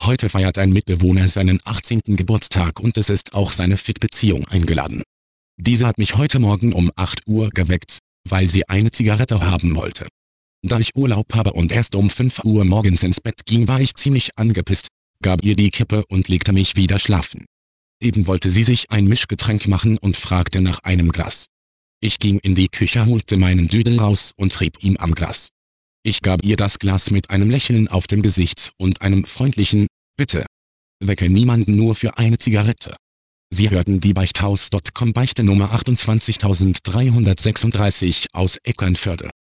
Heute feiert ein Mitbewohner seinen 18. Geburtstag und es ist auch seine Fick-Beziehung eingeladen. Diese hat mich heute Morgen um 8 Uhr geweckt, weil sie eine Zigarette haben wollte. Da ich Urlaub habe und erst um 5 Uhr morgens ins Bett ging, war ich ziemlich angepisst, gab ihr die Kippe und legte mich wieder schlafen. Eben wollte sie sich ein Mischgetränk machen und fragte nach einem Glas. Ich ging in die Küche, holte meinen Düdel raus und rieb ihm am Glas. Ich gab ihr das Glas mit einem Lächeln auf dem Gesicht und einem freundlichen »Bitte wecke niemanden nur für eine Zigarette«. Sie hörten die Beichthaus.com Beichte Nummer 28336 aus Eckernförde.